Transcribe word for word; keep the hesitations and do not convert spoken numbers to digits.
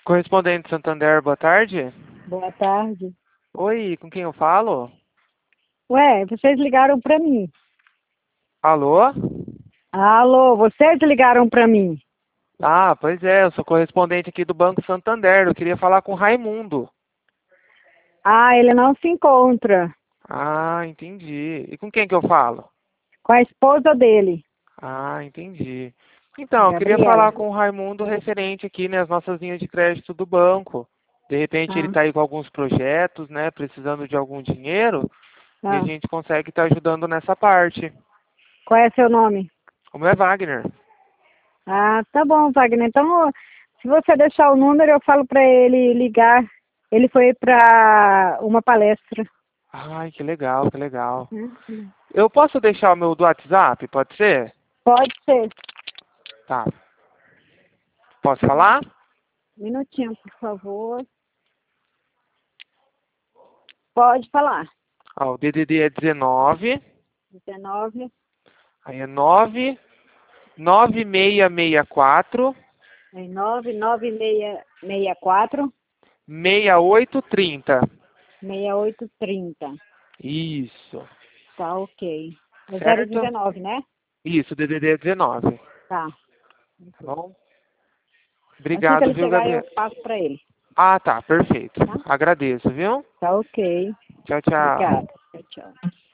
Correspondente Santander, boa tarde. Boa tarde. Oi, com quem eu falo? Ué, vocês ligaram para mim. Alô? Alô, vocês ligaram para mim. Ah, pois é, eu sou correspondente aqui do Banco Santander. Eu queria falar com o Raimundo. Ah, ele não se encontra. Ah, entendi. E com quem que eu falo? Com a esposa dele, Ah, entendi. Então, eu queria Gabriela. falar com o Raimundo referente aqui, né, as nossas linhas de crédito do banco. De repente ele Ah, está aí com alguns projetos, né, precisando de algum dinheiro, e a ah. gente consegue estar ajudando nessa parte. Qual é seu nome? O meu é Wagner. Ah, tá bom, Wagner. Então, se você deixar o número, eu falo para ele ligar. Ele foi para uma palestra. Ai, que legal, que legal. Hum. Eu posso deixar o meu do WhatsApp, pode ser? Pode ser. Tá. Posso falar? Um minutinho, por favor. Pode falar. Ó, o D D D é dezenove, dezenove, aí é nove nove seis seis quatro, nove nove seis seis quatro, seis oito três zero. seis oito trinta. Isso. Tá, ok. É zero Certo? dezenove, né? Isso, o D D D é dezenove. Tá. Tá bom? Assim que Obrigado, ele viu, chegar, eu Gabriel? passo para ele. Ah, tá, perfeito. Tá? Agradeço, viu? Tá, ok. Tchau, tchau. Obrigada. Tchau, tchau.